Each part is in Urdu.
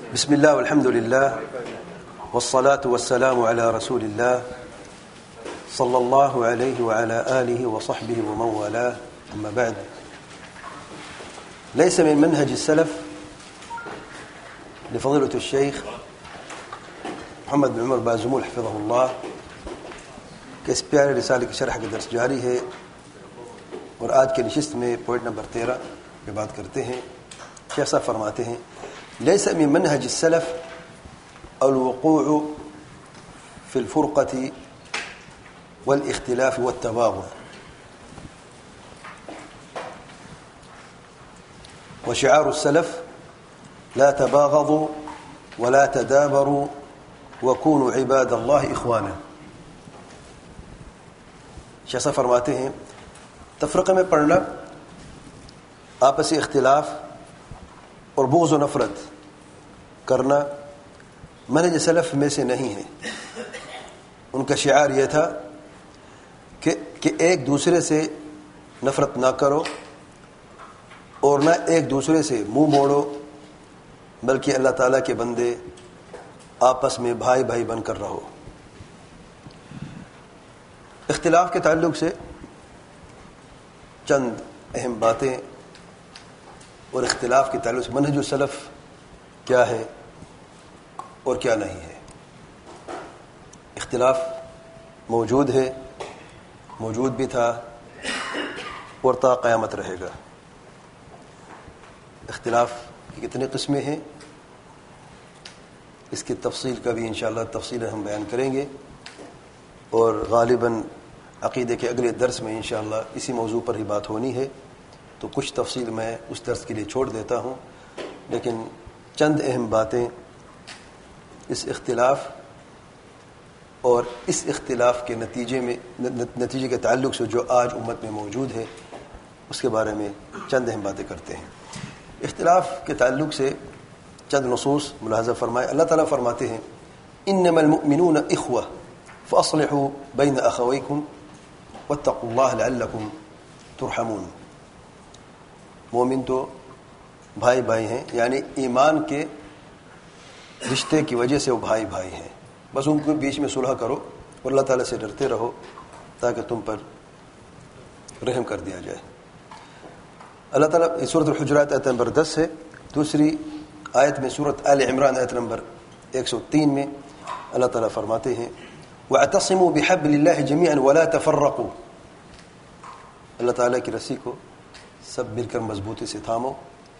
بسم الله والحمد لله والصلاة والسلام على رسول الله صلى الله عليه وعلى آله وصحبه ومن والاه. أما بعد، ليس من منهج السلف لفضيلة الشيخ محمد بن عمر بازمول حفظه الله کہ اس پیارے رسالے کی شرح کا درس جاری ہے، اور آج کے نشست میں پوائنٹ نمبر 13 پہ بات کرتے ہیں. شیخ صاحب فرماتے ہیں: ليس من منهج السلف الوقوع في الفرقة والاختلاف والتباغض، وشعار السلف لا تباغضوا ولا تدابروا وكونوا عباد الله إخوانا. شیخ صاحب فرماتے ہیں تفرقے میں پڑھنا، آپسی اختلاف اور بغض و نفرت کرنا منہج سلف میں سے نہیں ہے. ان کا شعار یہ تھا کہ ایک دوسرے سے نفرت نہ کرو اور نہ ایک دوسرے سے منہ موڑو، بلکہ اللہ تعالیٰ کے بندے آپس میں بھائی بھائی بن کر رہو. اختلاف کے تعلق سے چند اہم باتیں اور اختلاف کے تعلق سے منہج السلف کیا ہے اور کیا نہیں ہے. اختلاف موجود ہے، موجود بھی تھا اور تا قیامت رہے گا. اختلاف کی کتنے قسمیں ہیں، اس کی تفصیل کا بھی انشاءاللہ تفصیل ہم بیان کریں گے، اور غالباً عقیدے کے اگلے درس میں انشاءاللہ اسی موضوع پر ہی بات ہونی ہے، تو کچھ تفصیل میں اس درس کے لیے چھوڑ دیتا ہوں. لیکن چند اہم باتیں اس اختلاف اور اس اختلاف کے نتیجے کے تعلق سے جو آج امت میں موجود ہے اس کے بارے میں چند اہم باتیں کرتے ہیں. اختلاف کے تعلق سے چند نصوص ملاحظہ فرمائے. اللہ تعالیٰ فرماتے ہیں: انما المؤمنون اخوہ فاصلحوا بین اخویکم واتقوا اللہ لعلکم ترحمون. مومن تو بھائی بھائی ہیں، یعنی ایمان کے رشتے کی وجہ سے وہ بھائی بھائی ہیں. بس ان کے بیچ میں صلح کرو اور اللہ تعالیٰ سے ڈرتے رہو تاکہ تم پر رحم کر دیا جائے. اللہ تعالیٰ سورۃ الحجرات آیت نمبر 10 ہے. دوسری آیت میں سورۃ آل عمران آیت نمبر 103 میں اللہ تعالیٰ فرماتے ہیں: وَاعْتَصِمُوا بِحَبْلِ اللَّهِ جَمِيعًا وَلَا تَفَرَّقُوا. اللہ تعالیٰ کی رسی کو سب مل کر مضبوطی سے تھامو.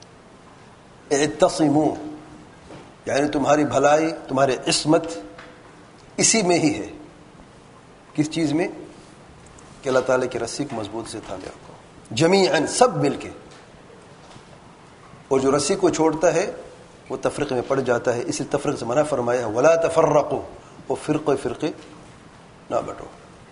اعتصموا یعنی تمہاری بھلائی، تمہاری عصمت اسی میں ہی ہے. کس چیز میں؟ کہ اللہ تعالیٰ کی رسی کو مضبوط سے تھامے رکھو. جمیعاً سب مل کے. اور جو رسی کو چھوڑتا ہے وہ تفریق میں پڑ جاتا ہے، اس لیے تفریق سے منع فرمایا ہے. ولا تفرقوا، اور فرقے نہ بٹو.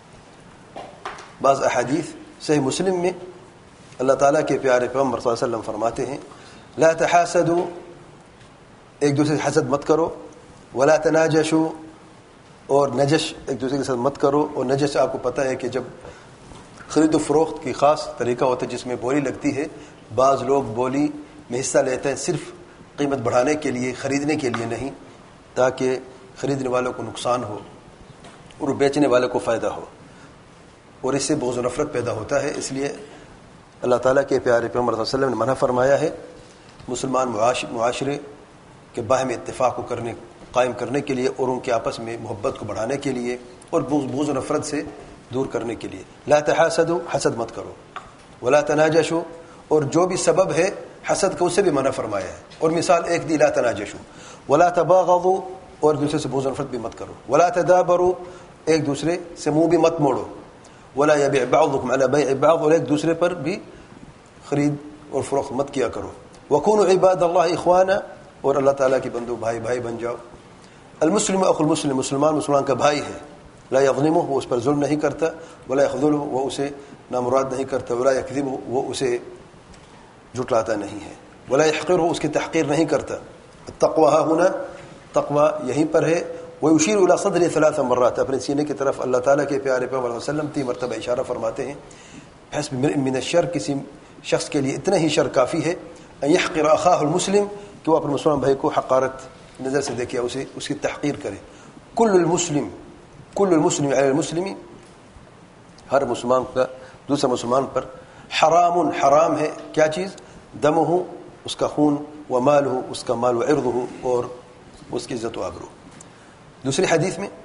بعض احادیث صحیح مسلم میں اللہ تعالیٰ کے پیارے پیغمبر صلی اللہ علیہ وسلم فرماتے ہیں: لا تحاسدوا، ایک دوسرے سے حسد مت کرو. ولا تناجشوا، اور نجش ایک دوسرے کے ساتھ مت کرو. اور نجش آپ کو پتہ ہے کہ جب خرید و فروخت کی خاص طریقہ ہوتا ہے جس میں بولی لگتی ہے. بعض لوگ بولی میں حصہ لیتے ہیں صرف قیمت بڑھانے کے لیے، خریدنے کے لیے نہیں، تاکہ خریدنے والوں کو نقصان ہو اور بیچنے والوں کو فائدہ ہو، اور اس سے بغض و نفرت پیدا ہوتا ہے. اس لیے اللہ تعالیٰ کے پیارے پیغمبر صلی اللہ علیہ وسلم نے منع فرمایا ہے مسلمان معاشرے کے باہمی اتفاق کو قائم کرنے کے لیے، اور ان کے آپس میں محبت کو بڑھانے کے لیے، اور بغض و نفرت سے دور کرنے کے لیے. لا تحاسدوا، حسد مت کرو. ولا تناجشوا، اور جو بھی سبب ہے حسد کا اسے بھی منع فرمایا ہے. اور مثال ایک دی: لا تناجشوا. ولا تباغضوا، اور دوسرے سے بغض و نفرت بھی مت کرو. ولا تدابروا، ایک دوسرے سے منہ بھی مت موڑو. ولا يبيع بعضكم على بيع بعض، اور ایک دوسرے پر بھی خرید اور فروخت مت کیا کرو. وكونوا عباد الله اخوانا، اور اللہ تعالیٰ کے بندو بھائی بھائی بن جاؤ. المسلم اخو المسلم، مسلمان کا بھائی ہے. لا يظلمه، وہ اس پر ظلم نہیں کرتا. ولا يخذله، وہ اسے نامراد نہیں کرتا. ولا يكذبه، وہ اسے جھٹلاتا نہیں ہے. ولا يحقره، اس کی تحقیر نہیں کرتا. التقوى ها هنا، تقوی یہیں پر ہے. ويشير الى صدره 3 مرات، اپنے سینے کی طرف اللہ تعالیٰ کے پیارے پیغمبر صلی اللہ علیہ وسلم 3 مرتبہ اشارہ فرماتے ہیں. حسب من الشر، کسی شخص کے لیے اتنا ہی شر کافی ہے ان يحقر اخاه المسلم، کہ وہ اپنے مسلمان بھائی کو حقارت نظر سے دیکھے, اس کی تحقیر کرے. کل المسلم علی المسلم, ہر مسلمان کا دوسرے مسلمان پر حرام ہے. کیا چیز؟ دمہ, اس کا خون, ومالہ, اس کا مال, وعرضہ, اور اس کی عزت و آبرو. دوسری حدیث میں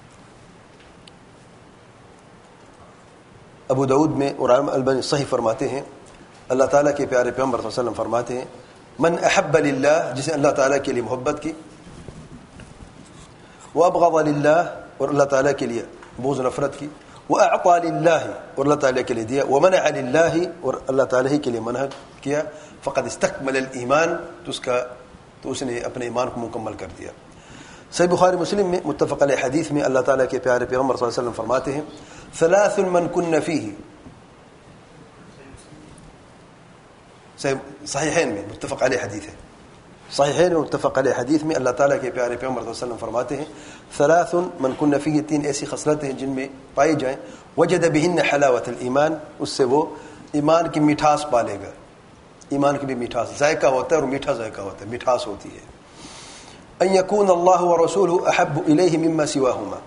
ابو داؤد میں اور البانی صحیح فرماتے ہیں, اللہ تعالیٰ کے پیارے پیغمبر صلی اللہ علیہ وسلم فرماتے ہیں, من احب للہ, جسے اللہ تعالیٰ کے لیے محبت کی, وابغض للہ, اور اللہ تعالیٰ کے لیے بغض نفرت کی, واعطى للہ, اور اللہ تعالیٰ کے لیے دیا, ومنع للہ, اور اللہ تعالیٰ ہی کے لیے منع کیا, فقد استکمل الایمان, تو اس نے اپنے ایمان کو مکمل کر دیا. صحیح بخاری مسلم میں متفق علیہ حدیث میں اللہ تعالیٰ کے پیارے پیغمبر صلی اللہ علیہ وسلم فرماتے ہیں, ثلاث من کن فیہ, صحیحین میں متفق علیہ حدیث ہے, صحیحین میں متفق علیہ حدیث میں اللہ تعالیٰ کے پیارے پیغمبر صلی اللہ علیہ وسلم فرماتے ہیں, ثلاث من کن فیہ, 3 ایسی خصلتیں ہیں جن میں پائی جائیں, وجد بہن حلاوت الایمان, اس سے وہ ایمان کی مٹھاس پالے گا. ایمان کی بھی مٹھاس, ذائقہ ہوتا ہے اور میٹھا ذائقہ ہوتا ہے, مٹھاس ہوتی ہے. ان یکون اللہ ورسولہ احب الیہ مما سواہما,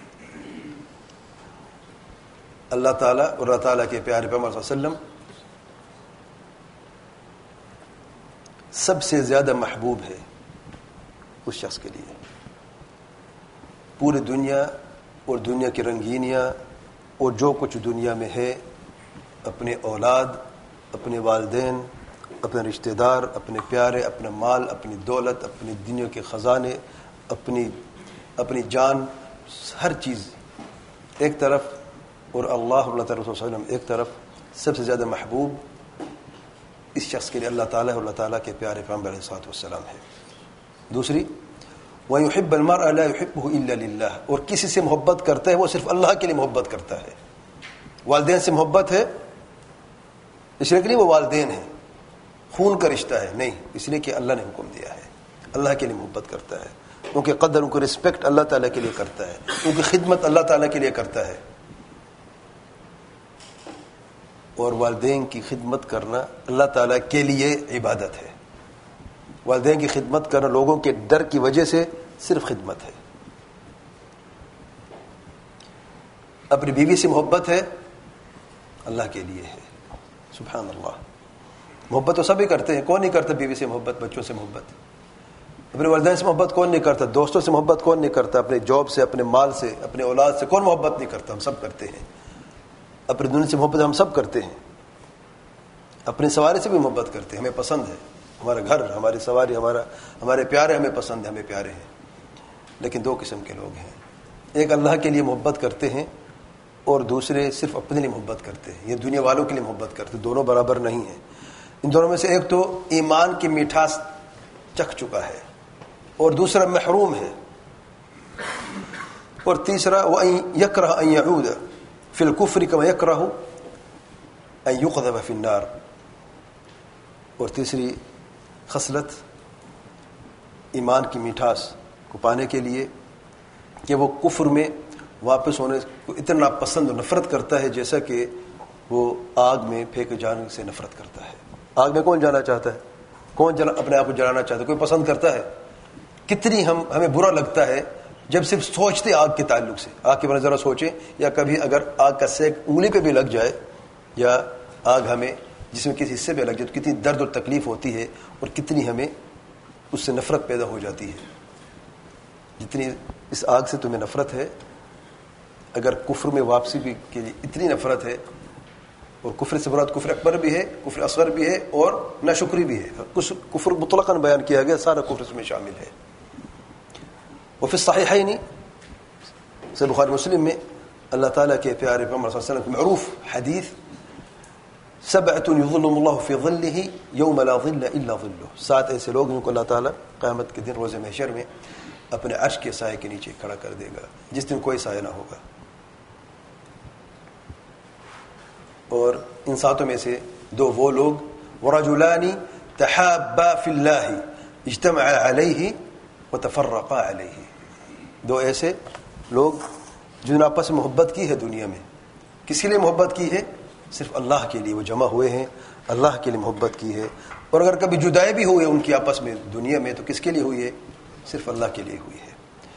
اللہ تعالیٰ اور اللہ تعالیٰ کے پیارے پیغمبر صلی اللہ علیہ وسلم سب سے زیادہ محبوب ہے اس شخص کے لیے. پوری دنیا اور دنیا کی رنگینیاں اور جو کچھ دنیا میں ہے, اپنے اولاد, اپنے والدین, اپنے رشتہ دار, اپنے پیارے, اپنا مال, اپنی دولت, اپنی دنیا کے خزانے, اپنی جان, ہر چیز ایک طرف, اور اللہ اور اللہ تعالیٰ صلی اللہ علیہ وسلم ایک طرف, سب سے زیادہ محبوب اس شخص کے لیے اللہ تعالیٰ اور اللہ تعالیٰ کے پیارے پیغمبر علیہ الصلوۃ والسلام ہے. دوسری, وَيُحِبَّ الْمَرْءَ لَا يُحِبُّهُ إِلَّا لِلَّهِ, اور کسی سے محبت کرتا ہے وہ صرف اللہ کے لیے محبت کرتا ہے. والدین سے محبت ہے اس لیے کہ نہیں وہ والدین ہیں, خون کا رشتہ ہے, نہیں, اس لیے کہ اللہ نے حکم دیا ہے, اللہ کے لیے محبت کرتا ہے, ان کے قدر, ان کو رسپیکٹ اللہ تعالیٰ کے لیے کرتا ہے, ان کی خدمت اللہ تعالیٰ کے لیے کرتا ہے. اور والدین کی خدمت کرنا اللہ تعالیٰ کے لیے عبادت ہے. والدین کی خدمت کرنا لوگوں کے ڈر کی وجہ سے صرف خدمت ہے. اپنی بیوی سے محبت ہے اللہ کے لیے ہے. سبحان اللہ, محبت تو سبھی کرتے ہیں, کون نہیں کرتا بیوی سے محبت, بچوں سے محبت, اپنے والدین سے محبت کون نہیں کرتا, دوستوں سے محبت کون نہیں کرتا, اپنے جاب سے, اپنے مال سے, اپنے اولاد سے کون محبت نہیں کرتا, ہم سب کرتے ہیں. اپنی دنیا سے محبت ہم سب کرتے ہیں, اپنے سوارے سے بھی محبت کرتے ہیں, ہمیں پسند ہے ہمارا گھر, ہماری سواری, ہمارے پیارے ہمیں پسند ہے, ہمیں پیارے ہیں. لیکن 2 قسم کے لوگ ہیں, ایک اللہ کے لیے محبت کرتے ہیں اور دوسرے صرف اپنے لیے محبت کرتے ہیں, یہ دنیا والوں کے لیے محبت کرتے ہیں. دونوں برابر نہیں ہیں. ان دونوں میں سے ایک تو ایمان کی مٹھاس چکھ چکا ہے اور دوسرا محروم ہے, اور تیسرا وَأَن يَكْرَهَ أَن يَعُودَ فِي الْكُفْرِ كَمَا يَكْرَهُ أَن يُقْذَفَ فِي النَّارِ. اور تیسری خصلت ایمان کی مٹھاس کو پانے کے لیے کہ وہ کفر میں واپس ہونے کو اتنا پسند و نفرت کرتا ہے جیسا کہ وہ آگ میں پھینکے جانے سے نفرت کرتا ہے. آگ میں کون جانا چاہتا ہے, کون اپنے آپ کو جلانا چاہتا ہے, کوئی پسند کرتا ہے. کتنی ہمیں برا لگتا ہے جب صرف سوچتے آگ کے تعلق سے, آگ کے بارے ذرا سوچیں, یا کبھی اگر آگ کا سیک انگلی پہ بھی لگ جائے یا آگ ہمیں جس میں کسی حصے پہ لگ جائے تو کتنی درد اور تکلیف ہوتی ہے اور کتنی ہمیں اس سے نفرت پیدا ہو جاتی ہے. جتنی اس آگ سے تمہیں نفرت ہے, اگر کفر میں واپسی بھی کے لیے اتنی نفرت ہے, اور کفر سے مراد کفر اکبر بھی ہے, کفر اصغر بھی ہے, اور ناشکری بھی ہے. کچھ کفر مطلقاً بیان کیا گیا, سارا کفر اس میں شامل ہے. وفی الصحیحین, صحیح بخاری مسلم میں اللہ تعالیٰ کے پیارے پیغمبر صلی اللہ علیہ وسلم کی معروف حدیث, 7 یظلهم اللہ فی ظلہ یوم لا ظل الا ظلہ, 7 ایسے لوگ جن کو اللہ تعالیٰ قیامت کے دن روز محشر میں اپنے عرش کے سائے کے نیچے کھڑا کر دے گا, جس دن کوئی سایہ نہ ہوگا. اور ان 7 میں سے 2 وہ لوگ, ورجلان تحابا فی اللہ اجتمعا علیہ وتفرقا علیہ, 2 ایسے لوگ جنہوں نے آپس میں محبت کی ہے دنیا میں. کس کے لیے محبت کی ہے؟ صرف اللہ کے لیے. وہ جمع ہوئے ہیں, اللہ کے لیے محبت کی ہے. اور اگر کبھی جدائی بھی ہوئی ان کی آپس میں دنیا میں تو کس کے لیے ہوئی ہے؟ صرف اللہ کے لیے ہوئی ہے.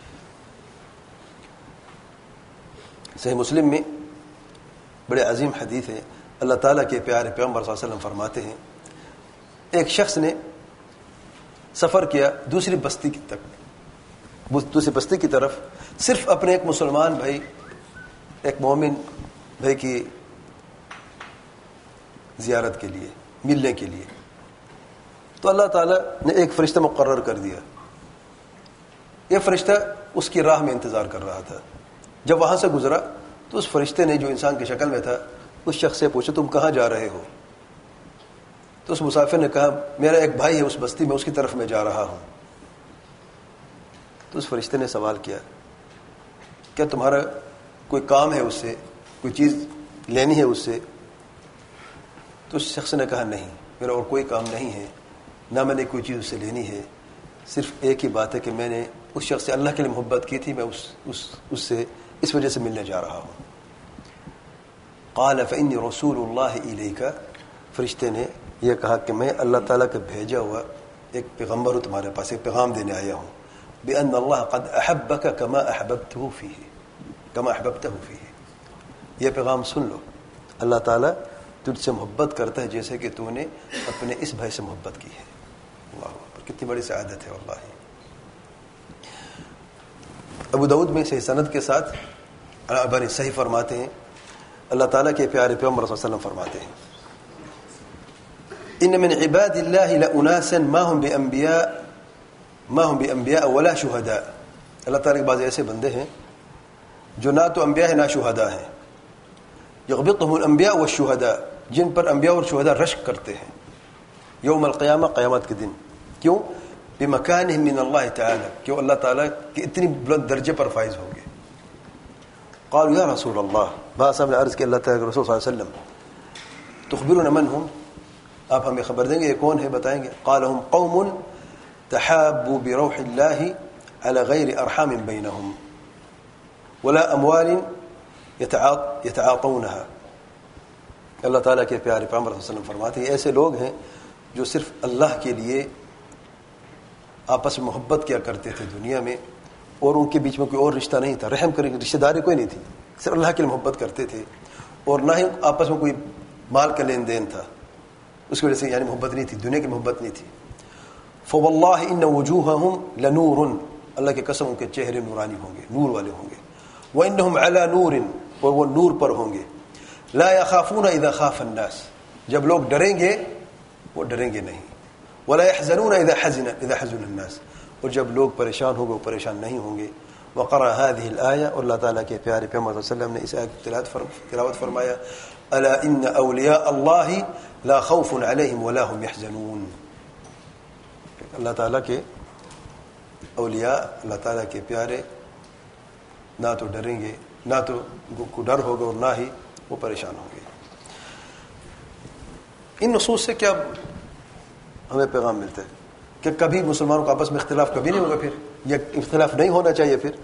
صحیح مسلم میں بڑے عظیم حدیث ہے. اللہ تعالیٰ کے پیارے پیغمبر صلی اللہ علیہ وسلم فرماتے ہیں ایک شخص نے سفر کیا دوسری بستی کی طرف صرف اپنے ایک مسلمان بھائی ایک مومن بھائی کی زیارت کے لیے ملنے کے لیے. تو اللہ تعالیٰ نے ایک فرشتہ مقرر کر دیا. یہ فرشتہ اس کی راہ میں انتظار کر رہا تھا. جب وہاں سے گزرا تو اس فرشتے نے جو انسان کی شکل میں تھا اس شخص سے پوچھا تم کہاں جا رہے ہو؟ تو اس مسافر نے کہا میرا ایک بھائی ہے اس بستی میں اس کی طرف میں جا رہا ہوں. تو اس فرشتے نے سوال کیا کیا تمہارا کوئی کام ہے اس سے کوئی چیز لینی ہے اس سے؟ تو اس شخص نے کہا نہیں میرا اور کوئی کام نہیں ہے نہ میں نے کوئی چیز اس سے لینی ہے صرف ایک ہی بات ہے کہ میں نے اس شخص سے اللہ کے لیے محبت کی تھی میں اس سے اس وجہ سے ملنے جا رہا ہوں. قال فإني رسول اللہ الیک فرشتے نے یہ کہا کہ میں اللہ تعالیٰ کا بھیجا ہوا ایک پیغمبر ہوں تمہارے پاس ایک پیغام دینے آیا ہوں. بأن اللہ قد احبک کما احببته فیہ یہ پیغام سن لو اللہ تعالیٰ تجھ سے محبت کرتا ہے جیسے کہ تو نے اپنے اس بھائی سے محبت کی ہے. اللہ اکبر کتنی بڑی سعادت ہے واللہ. ابو داؤد میں صحیح سند کے ساتھ ابن صحیح فرماتے ہیں اللہ تعالیٰ کے پیارے پیغمبر صلی اللہ علیہ وسلم فرماتے ہیں ان من عباد اللہ لاناسا ما هم بانبیاء ولا شہداء. اللہ تعالیٰ کے بعض ایسے بندے ہیں جو نہ تو انبیاء ہیں نہ شہداء ہیں. یغبطهم الانبیاء والشہداء جن پر انبیاء اور شہداء رشک کرتے ہیں یوم القیامہ قیامت کے دن. کیوں؟ بمکانہم من اللہ تعالی کیوں اللہ تعالیٰ کے اتنی بلند درجے پر فائز ہوں گے. قالوا یا رسول اللہ بعض صاحب نے عرض کہ اللہ تعالیٰ کے رسول صلی اللہ علیہ وسلم تخبرون من هم آپ ہمیں خبر دیں گے یہ کون ہے بتائیں گے. قال هم قوم تحابوا بروح الله على غير ارحام بينهم ولا اموال يتعاطونها. اللہ تعالیٰ کے پیارے پیغمبر صلی اللہ علیہ وسلم فرماتے ہیں ایسے لوگ ہیں جو صرف اللہ کے لیے آپس میں محبت کیا کرتے تھے دنیا میں اور ان کے بیچ میں کوئی اور رشتہ نہیں تھا رحم کرنے کی رشتہ داری کوئی نہیں تھی صرف اللہ کے لیے محبت کرتے تھے اور نہ ہی آپس میں کوئی مال کا لین دین تھا اس کی وجہ سے یعنی محبت نہیں تھی دنیا کی محبت نہیں تھی. فواللہ ان وجوہہم لنور اللہ کے قسم ان کے چہرے نورانی ہوں گے نور والے ہوں گے. وانہم علی نور اور وہ نور پر ہوں گے. لا یخافون اذا خاف الناس جب لوگ ڈریں گے وہ ڈریں گے نہیں. ولا يحزنون اذا حزن الناس اور جب لوگ پریشان ہوں گے وہ پریشان نہیں ہوں گے. وقرأ هذه الآية اور اللہ تعالیٰ کے پیارے پیغمبر صلی اللہ علیہ وسلم نے اس آیت کی تلاوت فرمایا الا ان اولیاء اللہ لا خوف علیہم ولا هم يحزنون. اللہ تعالیٰ کے اولیاء اللہ تعالیٰ کے پیارے نہ تو ڈریں گے نہ تو کو ڈر ہوگا اور نہ ہی وہ پریشان ہوں گے. ان نصوص سے کیا ہمیں پیغام ملتا ہے کہ کبھی مسلمانوں کا آپس میں اختلاف کبھی نہیں ہوگا پھر یا اختلاف نہیں ہونا چاہیے. پھر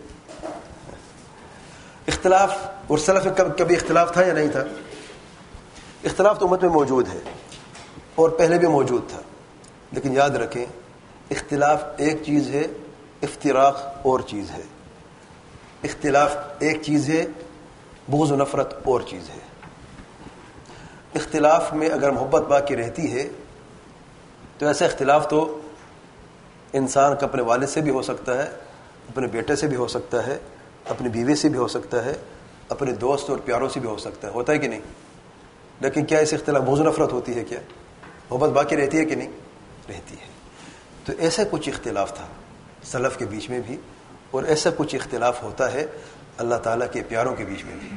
اختلاف اور سلف میں کبھی اختلاف تھا یا نہیں تھا؟ اختلاف تو امت میں موجود ہے اور پہلے بھی موجود تھا لیکن یاد رکھیں اختلاف ایک چیز ہے افتراق اور چیز ہے. اختلاف ایک چیز ہے بغض و نفرت اور چیز ہے. اختلاف میں اگر محبت باقی رہتی ہے تو ایسا اختلاف تو انسان کا اپنے والد سے بھی ہو سکتا ہے اپنے بیٹے سے بھی ہو سکتا ہے اپنی بیوی سے بھی ہو سکتا ہے اپنے دوست اور پیاروں سے بھی ہو سکتا ہے. ہوتا ہے کہ نہیں؟ لیکن کیا اس اختلاف بغض و نفرت ہوتی ہے؟ کیا محبت باقی رہتی ہے کہ نہیں رہتی ہے؟ تو ایسا کچھ اختلاف تھا سلف کے بیچ میں بھی اور ایسا کچھ اختلاف ہوتا ہے اللہ تعالیٰ کے پیاروں کے بیچ میں بھی.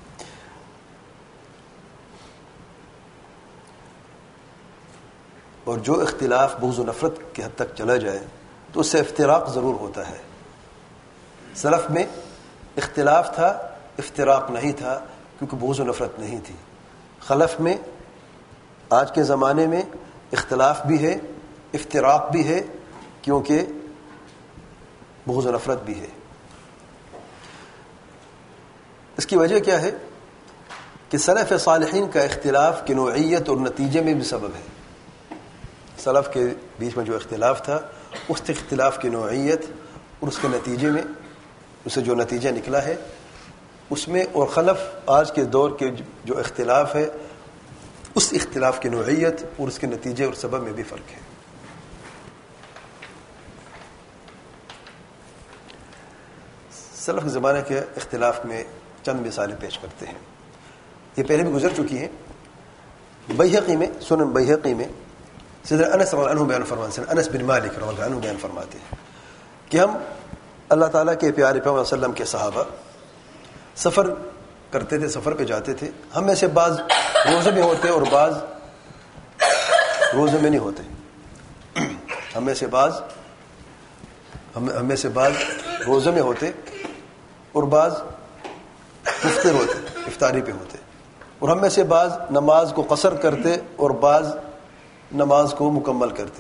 اور جو اختلاف بغض و نفرت کی حد تک چلا جائے تو اس سے افتراق ضرور ہوتا ہے. سلف میں اختلاف تھا افتراق نہیں تھا کیونکہ بغض و نفرت نہیں تھی. خلف میں آج کے زمانے میں اختلاف بھی ہے افتراق بھی ہے کیونکہ بغض و نفرت بھی ہے. اس کی وجہ کیا ہے کہ سلف صالحین کا اختلاف کی نوعیت اور نتیجے میں بھی سبب ہے. سلف کے بیچ میں جو اختلاف تھا اس اختلاف کی نوعیت اور اس کے نتیجے میں اسے جو نتیجہ نکلا ہے اس میں، اور خلف آج کے دور کے جو اختلاف ہے اس اختلاف کی نوعیت اور اس کے نتیجے اور سبب میں بھی فرق ہے. سلف کے زمانے کے اختلاف میں چند مثالیں پیش کرتے ہیں. یہ پہلے بھی گزر چکی ہیں. بیہقی میں، سنن بیہقی میں سیدنا انس رضی اللہ عنہ بیان فرماتے ہیں، انس بن مالک رضی اللہ عنہ بیان فرماتے ہیں کہ ہم اللہ تعالیٰ کے پیارے پیغمبر صلی اللہ علیہ وسلم کے صحابہ سفر کرتے تھے، سفر پہ جاتے تھے. ہم میں سے بعض روزے میں ہوتے اور بعض روزے میں نہیں ہوتے. ہم میں سے بعض روزے میں ہوتے اور بعض مفطر ہوتے، افطاری پہ ہوتے. اور ہم میں سے بعض نماز کو قصر کرتے اور بعض نماز کو مکمل کرتے.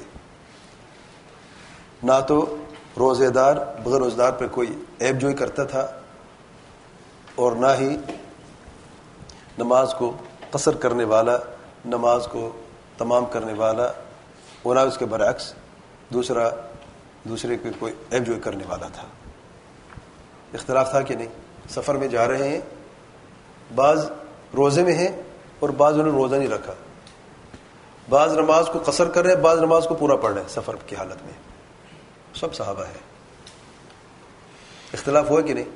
نہ تو روزے دار بغیر روزے دار پہ کوئی عیب جوئی کرتا تھا اور نہ ہی نماز کو قصر کرنے والا نماز کو تمام کرنے والا، اور نہ اس کے برعکس دوسرے کے کوئی عیب جوئی کرنے والا تھا. اختلاف تھا کہ نہیں؟ سفر میں جا رہے ہیں، بعض روزے میں ہیں اور بعض انہوں نے روزہ نہیں رکھا، بعض نماز کو قصر کر رہے ہیں، بعض نماز کو پورا پڑھ رہے ہیں سفر کی حالت میں. سب صحابہ ہے. اختلاف ہوا کہ نہیں؟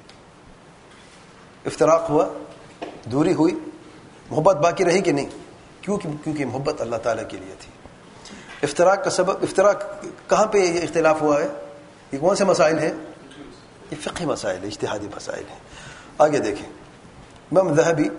افتراق ہوا، دوری ہوئی، محبت باقی رہی کہ نہیں؟ کیونکہ محبت اللہ تعالیٰ کے لیے تھی. افتراق کا سبب، افتراق کہاں پہ یہ اختلاف ہوا ہے؟ یہ کون سے مسائل ہیں؟ یہ فقہی مسائل ہیں، اجتہادی مسائل ہیں. آگے دیکھیں، امام ذہبی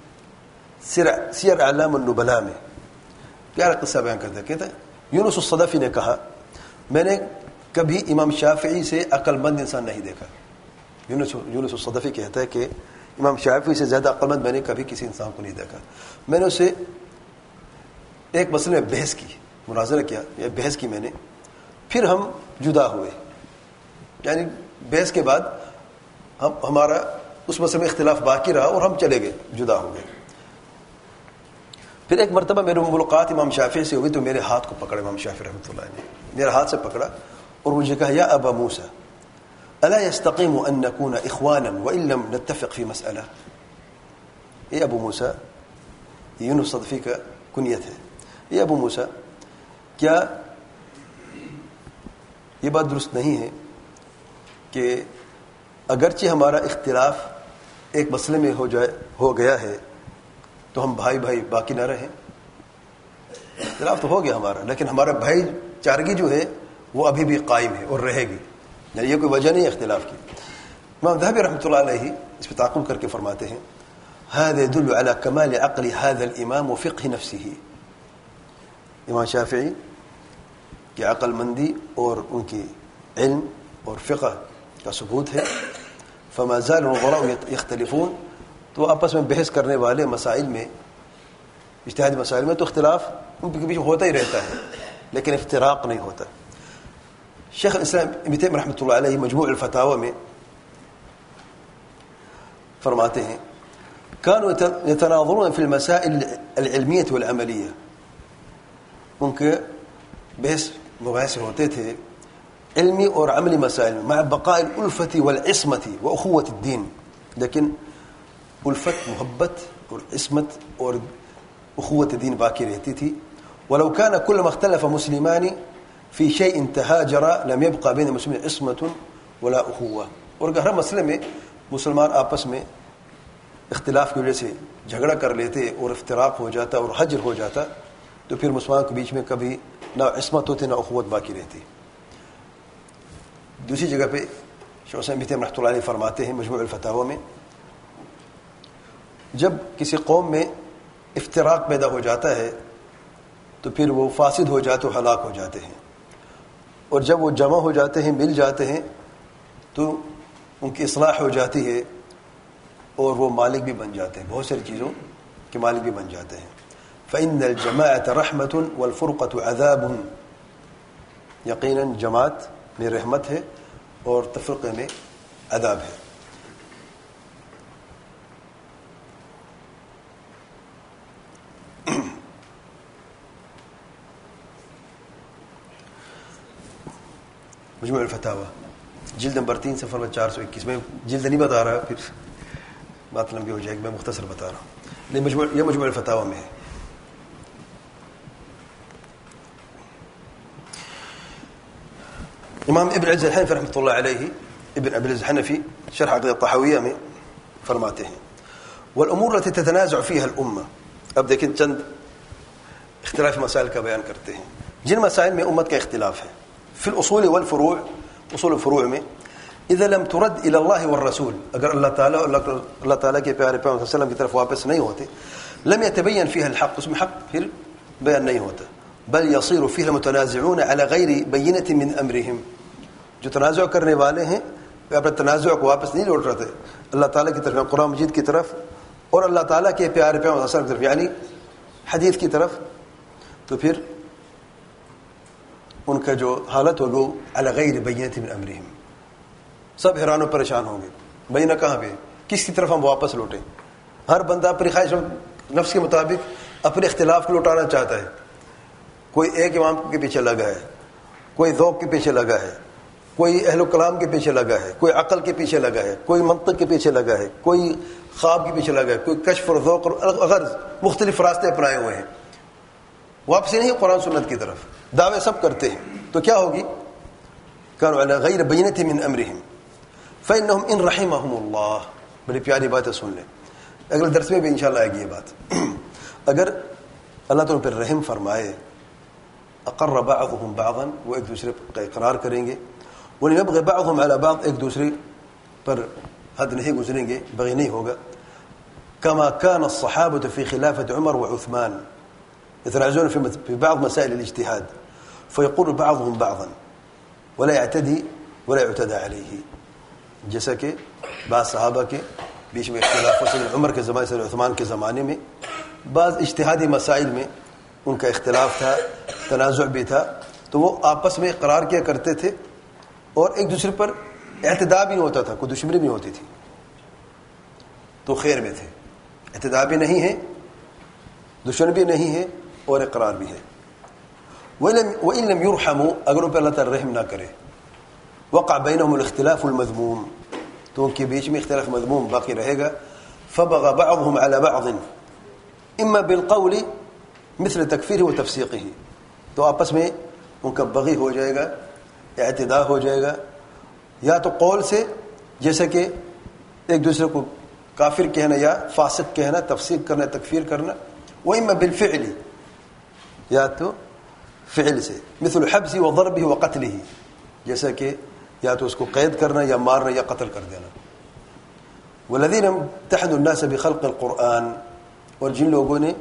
سیر اعلام النبلاء میں پیارا قصہ بیان کرتے ہیں. کہتے ہیں یونس الصدفی نے کہا، میں نے کبھی امام شافعی سے عقل مند انسان نہیں دیکھا. یونس الصدفی کہتا ہے کہ امام شافعی سے زیادہ عقل مند میں نے کبھی کسی انسان کو نہیں دیکھا. میں نے اسے ایک مسئلے میں بحث کی، مناظرہ کیا یا بحث کی میں نے، پھر ہم جدا ہوئے. یعنی بحث کے بعد ہمارا اس مسئلے میں اختلاف باقی رہا اور ہم چلے گئے، جدا ہو گئے. پھر ایک مرتبہ میرے ملاقات امام شافعی سے ہوئی تو میرے ہاتھ کو پکڑا امام شافعی رحمۃ اللہ نے، میرے ہاتھ سے پکڑا اور مجھے کہا، یا ابا موسیٰ الا يستقیم ان نكون اخوانا وان لم نتفق في مسألة. اے ابو موسیٰ، یونس صدفی کا کنیت ہے، اے ابو موسیٰ، کیا یہ بات درست نہیں ہے کہ اگرچہ ہمارا اختلاف ایک مسئلے میں ہو گیا ہے تو ہم بھائی باقی نہ رہیں؟ اختلاف تو ہو گیا ہمارا، لیکن ہمارا بھائی چارگی جو ہے وہ ابھی بھی قائم ہے اور رہے گی. یعنی یہ کوئی وجہ نہیں ہے اختلاف کی. امام ذہبی رحمۃ اللہ علیہ اس پہ تعقب کر کے فرماتے ہیں، هذا يدل على كمال عقل هذا الامام وفقه نفسه. امام شافعی کی عقل مندی اور ان کی علم اور فقہ کا ثبوت ہے. فما زال الغراء يختلفون، تو آپس میں بحث کرنے والے مسائل میں، اجتہادی مسائل میں تو اختلاف ان کے بیچ ہوتا ہی رہتا ہے لیکن افتراق نہیں ہوتا. شیخ الاسلام ابن تیمیہ رحمۃ اللہ علیہ مجموع الفتاوی میں فرماتے ہیں، كانوا يتناظرون في المسائل العلمية والعملية. ان کے بحث مباحث ہوتے تھے علمی اور عملی مسائل میں، مع بقاء الألفة والعصمة وأخوة الدين. لیکن الفت، محبت اور عصمت اور اخوت دین باقی رہتی تھی. ولو كان كل ما اختلف مسلمان في شيء تهاجر لم يبقى بين المسلمين عصمة ولا أخوة. اور اگر ہر مسئلے میں مسلمان آپس میں اختلاف کی وجہ سے جھگڑا کر لیتے اور افتراق ہو جاتا اور حجر ہو جاتا تو پھر مسلمان کے بیچ میں کبھی نہ عصمت ہوتی نہ اخوت باقی رہتی. دوسری جگہ پہ شیخ الاسلام ابن تیمیہ رحمۃ اللہ علیہ فرماتے ہیں مجموع الفتاوی میں، جب کسی قوم میں افتراق پیدا ہو جاتا ہے تو پھر وہ فاسد ہو جاتے اور ہلاک ہو جاتے ہیں، اور جب وہ جمع ہو جاتے ہیں، مل جاتے ہیں، تو ان کی اصلاح ہو جاتی ہے اور وہ مالک بھی بن جاتے ہیں، بہت ساری چیزوں کے مالک بھی بن جاتے ہیں. فإن الجماعة رحمة والفرقة عذاب. یقیناً جماعت میں رحمت ہے اور تفرقے میں عذاب ہے. مجموع الفتاوی جلد نمبر 3 صفحہ 421. میں جلد نہیں بتا رہا, پھر بات لمبی ہو جائے گی, میں مختصر بتا رہا ہوں. نہیں, یہ مجموع الفتاوی میں ہے. امام ابن عز الحنفی رحمۃ اللہ علیہ, ابن ابی العز الحنفی شرح عقیدہ طحاویہ میں فرماتے ہیں والامور التي تتنازع فيها الامه. اب دیکھیں چند اختلافی مسائل کا بیان کرتے ہیں جن مسائل میں امت کا اختلاف ہے. فی الاصول والفروع, اصول الفروع میں اذا لم ترد الى الله والرسول, اگر اللہ تعالیٰ کے پیارے پیغمبر صلی اللہ علیہ وسلم کی طرف واپس نہیں ہوتے, لم يتبين فيها الحق, اس میں حق پھر بیان نہیں ہوتا. بل يصير فيها المتنازعون على غير بينة من امرهم, جو تنازع کرنے والے ہیں اپنے تنازع کو واپس نہیں لوٹ رہتے اللہ تعالیٰ کی طرف, قرآن مجید کی طرف اور اللہ تعالیٰ کے پیارے پیغمبر صلی اللہ علیہ وسلم کی طرف, یعنی حدیث کی طرف, تو پھر ان کا جو حالت ہوگی علی غیر بینۃ من امرہم, سب حیران و پریشان ہوں گے. بینہ کہاں پہ, کس کی طرف ہم واپس لوٹیں؟ ہر بندہ اپنی خواہش نفس کے مطابق اپنے اختلاف کو لوٹانا چاہتا ہے. کوئی ایک امام کے پیچھے لگا ہے, کوئی ذوق کے پیچھے لگا ہے, کوئی اہل کلام کے پیچھے لگا ہے, کوئی عقل کے پیچھے لگا ہے, کوئی منطق کے پیچھے لگا ہے, کوئی خواب کے پیچھے لگا ہے, کوئی کشف اور ذوق اور غرض, مختلف راستے اپنائے ہوئے ہیں. واپسی نہیں قرآن سنت کی طرف, دعوے سب کرتے ہیں. تو کیا ہوگی؟ كانوا على غیر بینۃ من امرہم فانہم ان رحمہم اللہ. بڑی پیاری بات ہے, سن لیں, اگلے درس میں بھی انشاءاللہ آئے گی یہ بات. اگر اللہ تعالیٰ پر رحم فرمائے, اقر بعضهم بعضا, وہ ایک دوسرے کا اقرار کریں گے, وَلْيَبْغِ بَعْضُهُمْ عَلَى بَعْضٍ, ایک دوسرے پر حد نہیں گزریں گے, بغی نہیں ہوگا. كما كان الصحابة في خلافة عمر وعثمان يتنازعون في بعض مسائل الاجتهاد فيقول بعضهم بعضا ولا يعتدي ولا يعتدى عليه. جیسا کہ بعض صحابہ کے بیچ میں اختلاف ہو, سید عمر کے زمانے سے عثمان کے زمانے میں بعض اجتہادی مسائل میں ان کا اختلاف تھا, تنازع بھی تھا, تو وہ آپس میں اقرار کیا کرتے تھے اور ایک دوسرے پر اعتداء بھی ہوتا تھا, کوئی دشمنی بھی ہوتی تھی, تو خیر میں تھے. اعتداء بھی نہیں ہے, دشمن بھی نہیں ہے, اور اقرار بھی ہے. وَإِن لَمْ يُرْحَمُوا, اگر ان پر اللہ تعالی رحم نہ کرے, وقع بینہم الاختلاف المذموم, تو ان کے بیچ میں اختلاف مذموم باقی رہے گا. فبغى بعضهم على بعض اما بالقول مثل تکفیرہ و تفسیقہ, تو آپس میں ان کا بغی ہو جائے گا, اعتداء ہو جائے گا, یا تو قول سے جیسے کہ ایک دوسرے کو کافر کہنا یا فاسق کہنا, تفسیق کرنا, تکفیر کرنا. وَإِمَّا بِالْفِعْلِ, یا تو فعل سے, مثل حبس و ضربہ و قتلہ, جیسا کہ یا تو اس کو قید کرنا یا مارنا یا قتل کر دینا. وَالَّذِينَ امْتَحَنُوا النَّاسَ بِخَلْقِ الْقُرْآنِ, اور جن لوگوں نے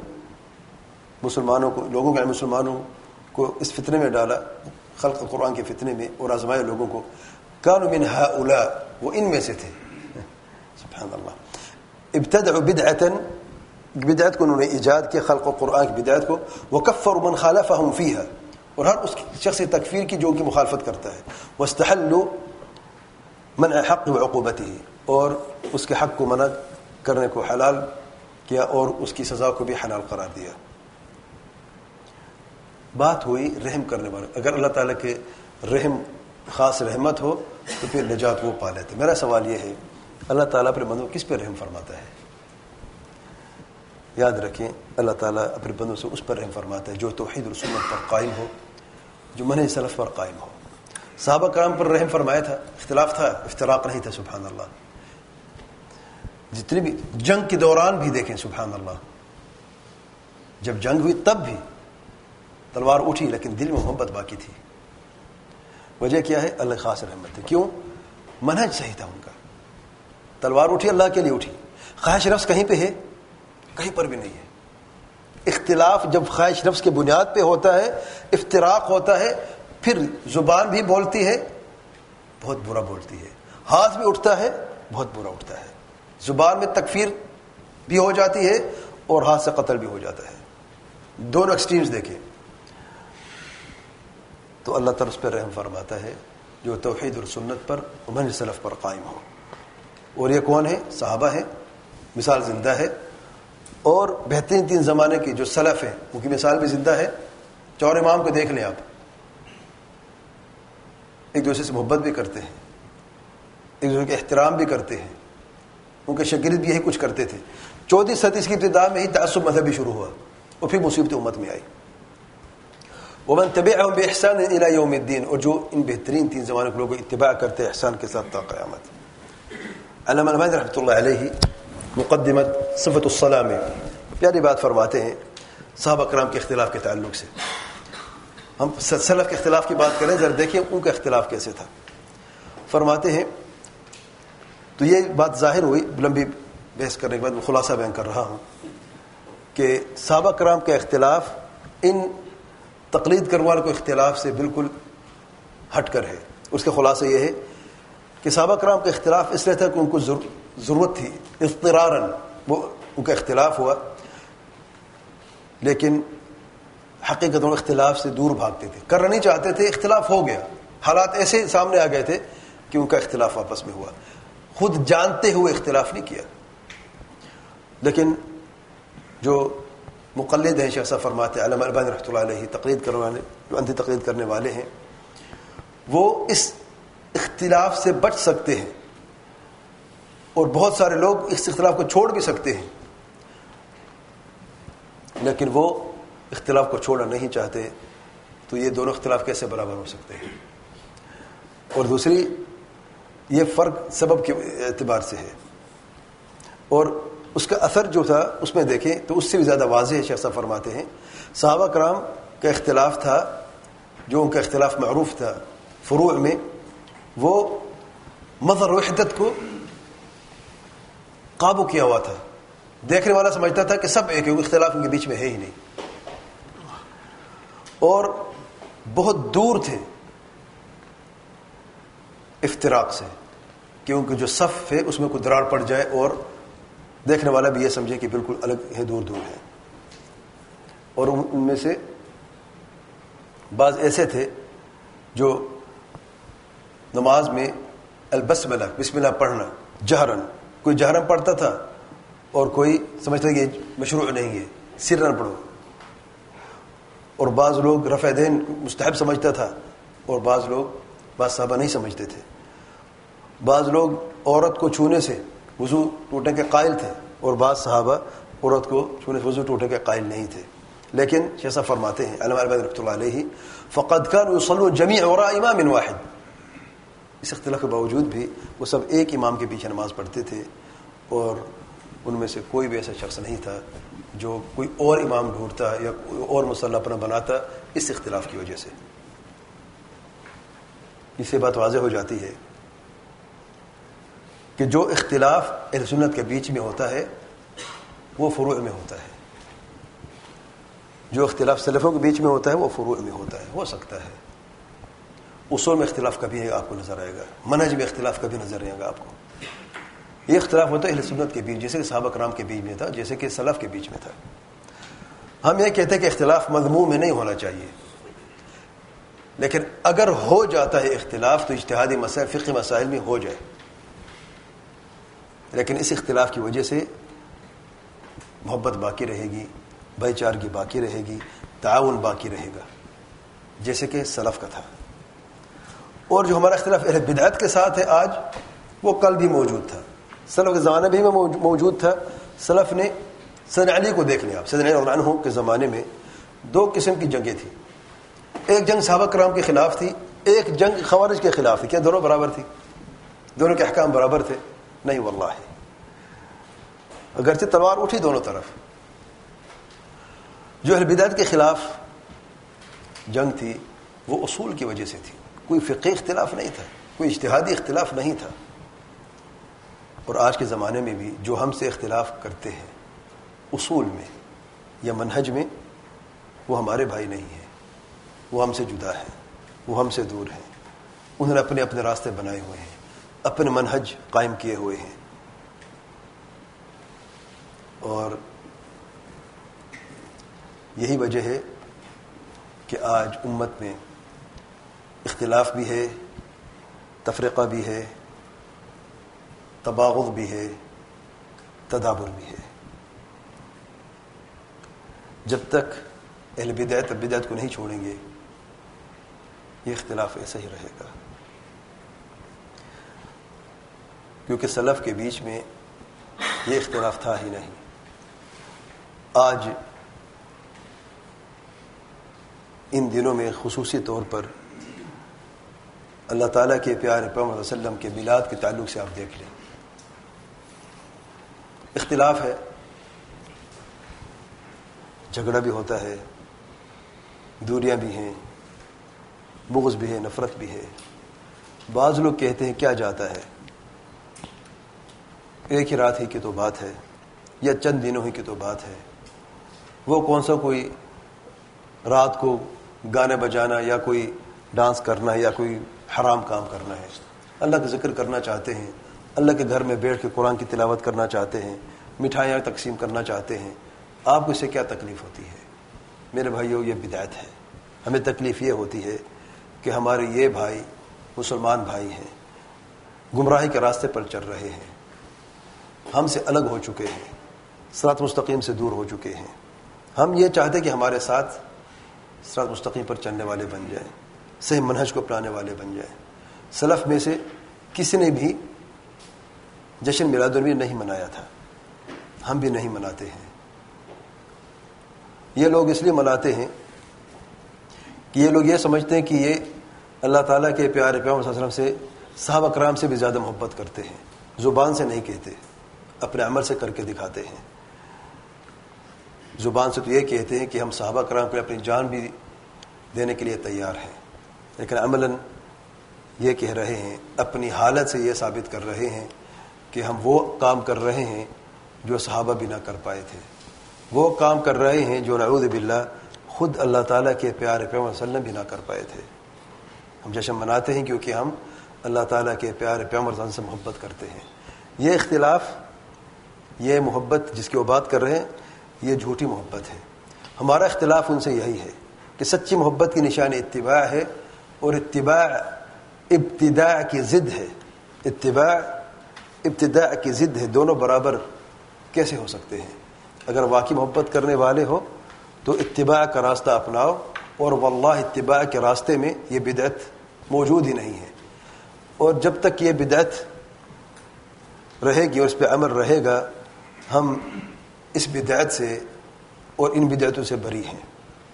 مسلمانوں کو اس فتنے میں ڈالا, خلق قرآن کے فتنے میں, اور آزمائے لوگوں کو, كانوا من هؤلاء, وہ ان میں سے تھے. سبحان اللہ. ابتدعوا بدعت کو انہوں نے ایجاد کیا, خلق قرآن کی بدعت کو. وكفروا من خالفهم فيها, اور ہر اس شخص سے تکفیر کی جو ان کی مخالفت کرتا ہے. واستحلوا منع حق وعقوبته, اور اس کے حق کو منع کرنے کو حلال کیا اور اس کی سزا کو بھی حلال قرار دیا. بات ہوئی رحم کرنے والے, اگر اللہ تعالیٰ کے رحم خاص رحمت ہو تو پھر نجات وہ پا لیتے. میرا سوال یہ ہے, اللہ تعالیٰ اپنے بندوں کس پہ رحم فرماتا ہے؟ یاد رکھیں, اللہ تعالیٰ اپنے بندوں سے اس پر رحم فرماتا ہے جو توحید اور سنت پر قائم ہو, جو منہج سلف پر قائم ہو. صحابہ کرام پر رحم فرمایا تھا, اختلاف تھا, افتراق نہیں تھا. سبحان اللہ. جتنی بھی جنگ کے دوران بھی دیکھیں, سبحان اللہ, جب جنگ ہوئی تب بھی تلوار اٹھی لیکن دل میں محبت باقی تھی. وجہ کیا ہے؟ اللہ خاص رحمت ہے. کیوں؟ منہج صحیح تھا ان کا. تلوار اٹھی اللہ کے لیے اٹھی. خواہش نفس کہیں پہ ہے؟ کہیں پر بھی نہیں ہے. اختلاف جب خواہش نفس کے بنیاد پہ ہوتا ہے, افتراق ہوتا ہے, پھر زبان بھی بولتی ہے, بہت برا بولتی ہے, ہاتھ بھی اٹھتا ہے, بہت برا اٹھتا ہے. زبان میں تکفیر بھی ہو جاتی ہے اور ہاتھ سے قتل بھی ہو جاتا ہے. دونوں ایکسٹریمز دیکھیں. تو اللہ تعالیٰ اس پر رحم فرماتا ہے جو توحید اور سنت پر منہج سلف پر قائم ہو. اور یہ کون ہے؟ صحابہ ہیں, مثال زندہ ہے. اور بہترین 3 زمانے کی جو سلف ہیں ان کی مثال بھی زندہ ہے. 4 امام کو دیکھ لیں آپ, ایک دوسرے سے محبت بھی کرتے ہیں، ایک دوسرے کے احترام بھی کرتے ہیں، ان کے شاگرد بھی یہی کچھ کرتے تھے. 14 صدی کی ابتدا میں ہی تعصب مذہبی شروع ہوا اور پھر مصیبت امت میں آئی. ومن تبعهم بإحسان إلى يوم الدين، اور جو ان بہترین 3 زمانے کے لوگوں اتباع کرتے ہیں احسان کے ساتھ تا قیامت. علامہ البانی رحمۃ اللہ علیہ مقدمت صفت الصلاة میں پیاری بات فرماتے ہیں صحابہ کرام کے اختلاف کے تعلق سے. ہم سلف کے اختلاف کی بات کریں، ذرا دیکھیں ان کا اختلاف کیسے تھا. فرماتے ہیں تو یہ بات ظاہر ہوئی، لمبی بحث کرنے کے بعد میں خلاصہ بیان کر رہا ہوں کہ صحابہ کرام کا اختلاف ان تقلید کرنے والوں کے اختلاف سے بالکل ہٹ کر ہے. اس کا خلاصہ یہ ہے کہ صحابہ کرام کا اختلاف اس لیے تھا کہ ان کو ضرورت تھی اضطراراً، وہ ان کا اختلاف ہوا، لیکن حقیقت ان اختلاف سے دور بھاگتے تھے، کرنا نہیں چاہتے تھے. اختلاف ہو گیا، حالات ایسے سامنے آ گئے تھے کہ ان کا اختلاف آپس میں ہوا، خود جانتے ہوئے اختلاف نہیں کیا. لیکن جو مقلد ہیں، شیخ صاحب فرماتے ہیں علامہ البانی رحمۃ اللہ علیہ، تقلید کرنے والے، جو انتی تقلید کرنے والے ہیں، وہ اس اختلاف سے بچ سکتے ہیں اور بہت سارے لوگ اس اختلاف کو چھوڑ بھی سکتے ہیں، لیکن وہ اختلاف کو چھوڑنا نہیں چاہتے. تو یہ دونوں اختلاف کیسے برابر ہو سکتے ہیں؟ اور دوسری یہ فرق سبب کے اعتبار سے ہے، اور اس کا اثر جو تھا اس میں دیکھیں تو اس سے بھی زیادہ واضح ہے. شیخ صاحب فرماتے ہیں صحابہ کرام کا اختلاف تھا، جو ان کا اختلاف معروف تھا فروع میں، وہ مظہر وحدت کو قابو کیا ہوا تھا. دیکھنے والا سمجھتا تھا کہ سب ایک ہے، اختلاف ان کے بیچ میں ہے ہی نہیں، اور بہت دور تھے افتراق سے، کہ ان کے جو صف ہے اس میں کوئی دراڑ پڑ جائے اور دیکھنے والا بھی یہ سمجھے کہ بالکل الگ ہے، دور دور ہے. اور ان میں سے بعض ایسے تھے جو نماز میں البسملہ، بسم اللہ پڑھنا جہرن، کوئی جہرن پڑھتا تھا اور کوئی سمجھتا کہ یہ مشروع نہیں ہے، سرن پڑھو. اور بعض لوگ رفع دین مستحب سمجھتا تھا، اور بعض صحابہ نہیں سمجھتے تھے. بعض لوگ عورت کو چھونے سے وضو ٹوٹنے کے قائل تھے، اور بعض صحابہ عورت کو چھونے سے وضو ٹوٹنے کے قائل نہیں تھے. لیکن جیسا فرماتے ہیں علامہ البانی رحمۃ اللہ علیہ فقد كانوا يصلون جميعا وراء امام واحد، اس اختلاف کے باوجود بھی وہ سب ایک امام کے پیچھے نماز پڑھتے تھے، اور ان میں سے کوئی بھی ایسا شخص نہیں تھا جو کوئی اور امام ڈھونڈتا یا کوئی اور مصلی اپنا بناتا اس اختلاف کی وجہ سے. اس سے بات واضح ہو جاتی ہے کہ جو اختلاف اہل سنت کے بیچ میں ہوتا ہے وہ فروع میں ہوتا ہے، جو اختلاف سلفوں کے بیچ میں ہوتا ہے وہ فروع میں ہوتا ہے. ہو سکتا ہے اصول میں اختلاف کبھی آپ کو نظر آئے گا، منہج میں اختلاف کبھی نظر آئے گا آپ کو. یہ اختلاف ہوتا ہے اہل سنت کے بیچ، جیسے کہ صحابہ کرام کے بیچ میں تھا، جیسے کہ سلف کے بیچ میں تھا. ہم یہ کہتے ہیں کہ اختلاف مذموم میں نہیں ہونا چاہیے، لیکن اگر ہو جاتا ہے اختلاف تو اجتہادی مسائل، فقہی مسائل میں ہو جائے، لیکن اس اختلاف کی وجہ سے محبت باقی رہے گی، بھائی چارگی باقی رہے گی، تعاون باقی رہے گا، جیسے کہ سلف کا تھا. اور جو ہمارا اختلاف اہل بدعت کے ساتھ ہے آج، وہ کل بھی موجود تھا، سلف کے زمانے بھی میں موجود تھا. سلف نے سیدنا علی کو دیکھ لیا. آپ سیدنا علی رضی اللہ عنہ کے زمانے میں 2 قسم کی جنگیں تھیں. ایک جنگ صحابہ کرام کے خلاف تھی، ایک جنگ خوارج کے خلاف تھی. کیا دونوں برابر تھی؟ دونوں کے احکام برابر تھے؟ نہیں واللہ. اگرچہ تلوار اٹھی دونوں طرف. جو اہل بدعت کے خلاف جنگ تھی وہ اصول کی وجہ سے تھی، کوئی فقہی اختلاف نہیں تھا، کوئی اجتہادی اختلاف نہیں تھا. اور آج کے زمانے میں بھی جو ہم سے اختلاف کرتے ہیں اصول میں یا منہج میں، وہ ہمارے بھائی نہیں ہیں، وہ ہم سے جدا ہیں، وہ ہم سے دور ہیں. انہوں نے اپنے اپنے راستے بنائے ہوئے ہیں، اپنے منہج قائم کیے ہوئے ہیں. اور یہی وجہ ہے کہ آج امت میں اختلاف بھی ہے، تفرقہ بھی ہے، تباغض بھی ہے، تدابر بھی ہے. جب تک اہل بدعت کو نہیں چھوڑیں گے یہ اختلاف ایسا ہی رہے گا. کیونکہ سلف کے بیچ میں یہ اختلاف تھا ہی نہیں. آج ان دنوں میں خصوصی طور پر اللہ تعالیٰ کے پیارے پیغمبر صلی اللہ علیہ وسلم کے میلاد کے تعلق سے آپ دیکھ لیں، اختلاف ہے، جھگڑا بھی ہوتا ہے، دوریاں بھی ہیں، بغض بھی ہے، نفرت بھی ہے. بعض لوگ کہتے ہیں کیا جاتا ہے، ایک ہی رات ہی کی تو بات ہے یا چند دنوں ہی کی تو بات ہے، وہ کون سا کوئی رات کو گانے بجانا یا کوئی ڈانس کرنا یا کوئی حرام کام کرنا ہے. اللہ کا ذکر کرنا چاہتے ہیں، اللہ کے گھر میں بیٹھ کے قرآن کی تلاوت کرنا چاہتے ہیں، مٹھائیاں تقسیم کرنا چاہتے ہیں. آپ کو اس سے کیا تکلیف ہوتی ہے؟ میرے بھائیوں، یہ بدعت ہے. ہمیں تکلیف یہ ہوتی ہے کہ ہمارے یہ بھائی مسلمان بھائی ہیں، گمراہی کے راستے پر چل رہے ہیں، ہم سے الگ ہو چکے ہیں، صراط مستقیم سے دور ہو چکے ہیں. ہم یہ چاہتے کہ ہمارے ساتھ صراط مستقیم پر چلنے والے بن جائیں، صحیح منہج کو اپنانے والے بن جائیں. سلف میں سے کسی نے بھی جشن میلاد النبی نہیں منایا تھا، ہم بھی نہیں مناتے ہیں. یہ لوگ اس لیے مناتے ہیں کہ یہ لوگ یہ سمجھتے ہیں کہ یہ اللہ تعالیٰ کے پیارے پیغمبر صلی اللہ علیہ وسلم سے، صحابہ کرام سے بھی زیادہ محبت کرتے ہیں. زبان سے نہیں کہتے، اپنے عمل سے کر کے دکھاتے ہیں. زبان سے تو یہ کہتے ہیں کہ ہم صحابہ کرام کو اپنی جان بھی دینے کے لیے تیار ہیں، لیکن عملاً یہ کہہ رہے ہیں، اپنی حالت سے یہ ثابت کر رہے ہیں کہ ہم وہ کام کر رہے ہیں جو صحابہ بھی نہ کر پائے تھے، وہ کام کر رہے ہیں جو نعوذ باللہ خود اللہ تعالیٰ کے پیارے پیغمبر صلی اللہ علیہ وسلم بھی نہ کر پائے تھے. ہم جشن مناتے ہیں کیونکہ ہم اللہ تعالیٰ کے پیارے پیغمبر صلی اللہ علیہ وسلم سے محبت کرتے ہیں. یہ اختلاف، یہ محبت جس کی وہ بات کر رہے ہیں، یہ جھوٹی محبت ہے. ہمارا اختلاف ان سے یہی ہے کہ سچی محبت کی نشانی اتباع ہے، اور اتباع ابتداء کی ضد ہے. اتباع ابتداء کی ضد ہے. دونوں برابر کیسے ہو سکتے ہیں؟ اگر واقعی محبت کرنے والے ہو تو اتباع کا راستہ اپناؤ، اور واللہ اتباع کے راستے میں یہ بدعت موجود ہی نہیں ہے. اور جب تک یہ بدعت رہے گی اور اس پہ عمل رہے گا، ہم اس بدعت سے اور ان بدعتوں سے بری ہیں.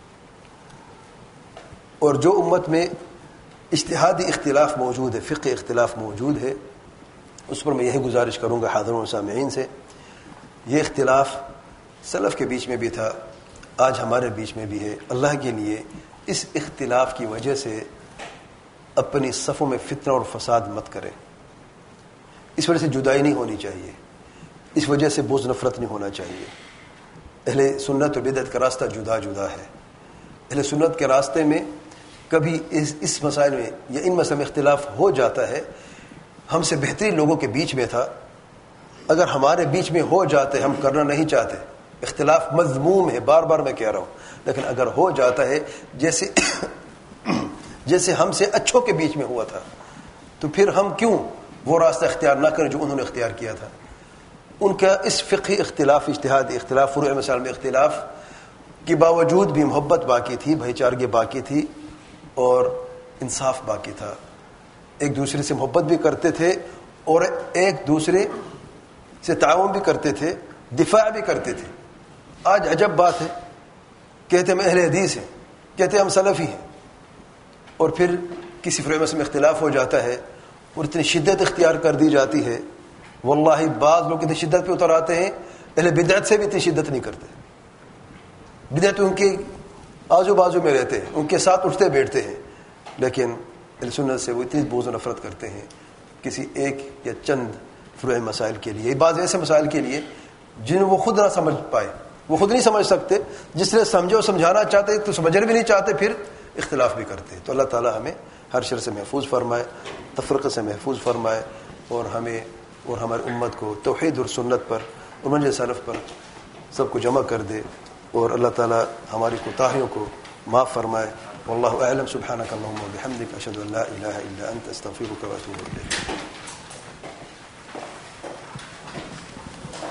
اور جو امت میں اجتہادی اختلاف موجود ہے، فقہ اختلاف موجود ہے، اس پر میں یہی گزارش کروں گا حاضرین و سامعین سے. یہ اختلاف سلف کے بیچ میں بھی تھا، آج ہمارے بیچ میں بھی ہے. اللہ کے لیے اس اختلاف کی وجہ سے اپنی صفوں میں فتنہ اور فساد مت کریں. اس وجہ سے جدائی نہیں ہونی چاہیے، اس وجہ سے بغض نفرت نہیں ہونا چاہیے. اہل سنت و بدعت کا راستہ جدا جدا ہے. اہل سنت کے راستے میں کبھی اس مسائل میں یا ان مسائل میں اختلاف ہو جاتا ہے. ہم سے بہترین لوگوں کے بیچ میں تھا، اگر ہمارے بیچ میں ہو جاتے، ہم کرنا نہیں چاہتے، اختلاف مذموم ہے، بار بار میں کہہ رہا ہوں، لیکن اگر ہو جاتا ہے جیسے ہم سے اچھوں کے بیچ میں ہوا تھا، تو پھر ہم کیوں وہ راستہ اختیار نہ کریں جو انہوں نے اختیار کیا تھا. ان کا اس فقہی اختلاف، اجتہادی اختلاف، فروع مسائل میں اختلاف کے باوجود بھی محبت باقی تھی، بھائی چارگی باقی تھی، اور انصاف باقی تھا. ایک دوسرے سے محبت بھی کرتے تھے اور ایک دوسرے سے تعاون بھی کرتے تھے، دفاع بھی کرتے تھے. آج عجب بات ہے، کہتے ہم اہل حدیث ہیں، کہتے ہم سلفی ہیں، اور پھر کسی فروع مسئلے میں اختلاف ہو جاتا ہے اور اتنی شدت اختیار کر دی جاتی ہے. واللہ بعض لوگ اتنی شدت پہ اتر آتے ہیں، اہل بدعت سے بھی اتنی شدت نہیں کرتے. بدعت ان کے آزو بازو میں رہتے ہیں، ان کے ساتھ اٹھتے بیٹھتے ہیں، لیکن اہل سنت سے وہ اتنی بغض و نفرت کرتے ہیں کسی ایک یا چند فروع مسائل کے لیے، بعض ایسے مسائل کے لیے جنہیں وہ خود نہ سمجھ پائے، وہ خود نہیں سمجھ سکتے، جس نے سمجھے اور سمجھانا چاہتے تو سمجھنا بھی نہیں چاہتے، پھر اختلاف بھی کرتے ہیں. تو اللہ تعالی ہمیں ہر شر سے محفوظ فرمائے، تفرقے سے محفوظ فرمائے، اور ہمیں اور ہماری امت کو توحید اور سنت پر اور منہج سلف پر سب کو جمع کر دے، اور اللہ تعالی ہماری کوتاہیوں کو معاف فرمائے. واللہ اعلم. سبحانک اللہم و بحمدک، اشہد ان لا الہ الا انت، استغفرک و اتوب الیک.